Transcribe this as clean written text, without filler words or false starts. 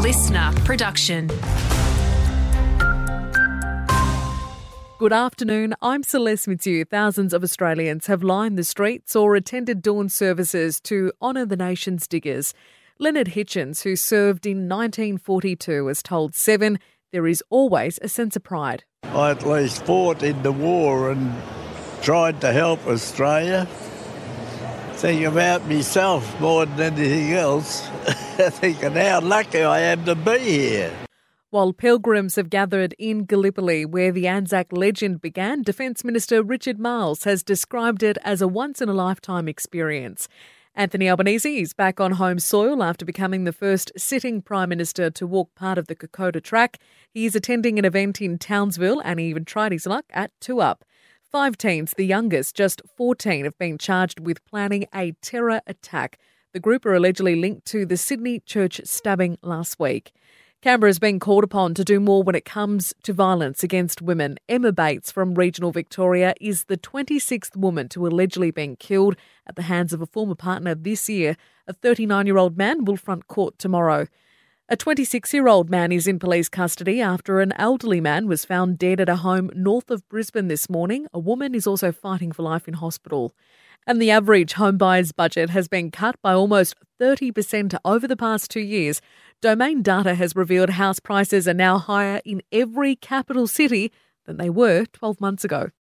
listener production. Good afternoon, I'm Celeste with you. Thousands of Australians have lined the streets or attended dawn services to honour the nation's diggers. Leonard Hitchens, who served in 1942, has told Seven there is always a sense of pride. I at least fought in the war and tried to help Australia. Think about myself more than anything else. Thinking how lucky I am to be here. While pilgrims have gathered in Gallipoli, where the Anzac legend began, Defence Minister Richard Marles has described it as a once-in-a-lifetime experience. Anthony Albanese is back on home soil after becoming the first sitting Prime Minister to walk part of the Kokoda track. He is attending an event in Townsville and he even tried his luck at Toowoomba. 5 teens, the youngest, just 14, have been charged with planning a terror attack. The group are allegedly linked to the Sydney church stabbing last week. Canberra has been called upon to do more when it comes to violence against women. Emma Bates from regional Victoria is the 26th woman to allegedly been killed at the hands of a former partner this year. A 39-year-old man will front court tomorrow. A 26-year-old man is in police custody after an elderly man was found dead at a home north of Brisbane this morning. A woman is also fighting for life in hospital. And the average home buyer's budget has been cut by almost 30% over the past 2 years. Domain data has revealed house prices are now higher in every capital city than they were 12 months ago.